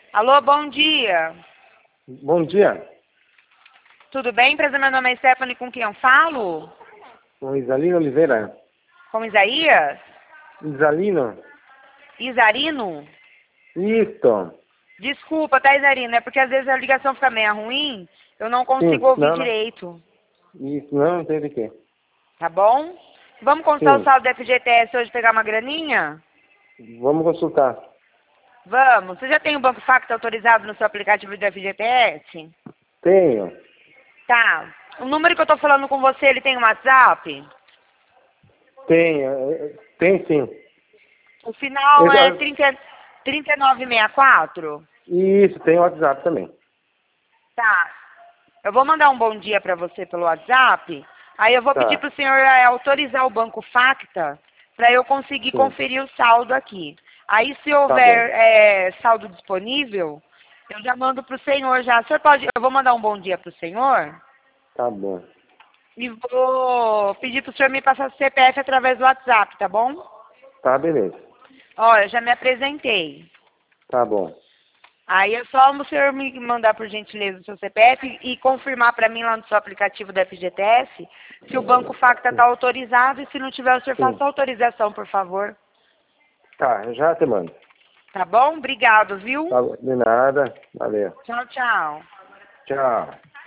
Alô, bom dia. Bom dia, Tudo bem? Prazer, meu nome é Stephanie, com quem eu falo? com Isalino Oliveira. Com Isaías? Isalino? Isarino? Isso. Desculpa, tá, Isarino? É porque às vezes a ligação fica meio ruim, eu não consigo Sim, ouvir não, não. direito, Isso, não tem de quê. tá bom? Vamos consultar o Sim, saldo do FGTS hoje pegar uma graninha? vamos consultar. Vamos. Você já tem o Banco Facta autorizado no seu aplicativo do FGTS? Tenho. Tá. O número que eu tô falando com você, ele tem um WhatsApp? Tenho. Tem sim. O final é Eu- 3964? Isso, tem WhatsApp também. Tá. Eu vou mandar um bom dia para você pelo WhatsApp. Aí eu vou pedir Tá, para o senhor autorizar o Banco Facta para eu conseguir sim. conferir o saldo aqui. Aí se Tá bom. houver saldo disponível, eu já mando para o senhor já. O senhor pode, eu vou mandar um bom dia para o senhor Tá bom. e vou pedir para o senhor me passar o CPF através do WhatsApp, tá bom? Tá, beleza. Ó, eu já me apresentei. Tá bom. Aí é só o senhor me mandar, por gentileza, o seu CPF e confirmar para mim lá no seu aplicativo da FGTS se o Banco Facta está autorizado e se não tiver, o senhor Sim. faça a autorização, por favor. Tá, eu já te mando. Tá bom? Obrigado, viu? Tá bom. De nada. Valeu. Tchau, tchau. Tchau.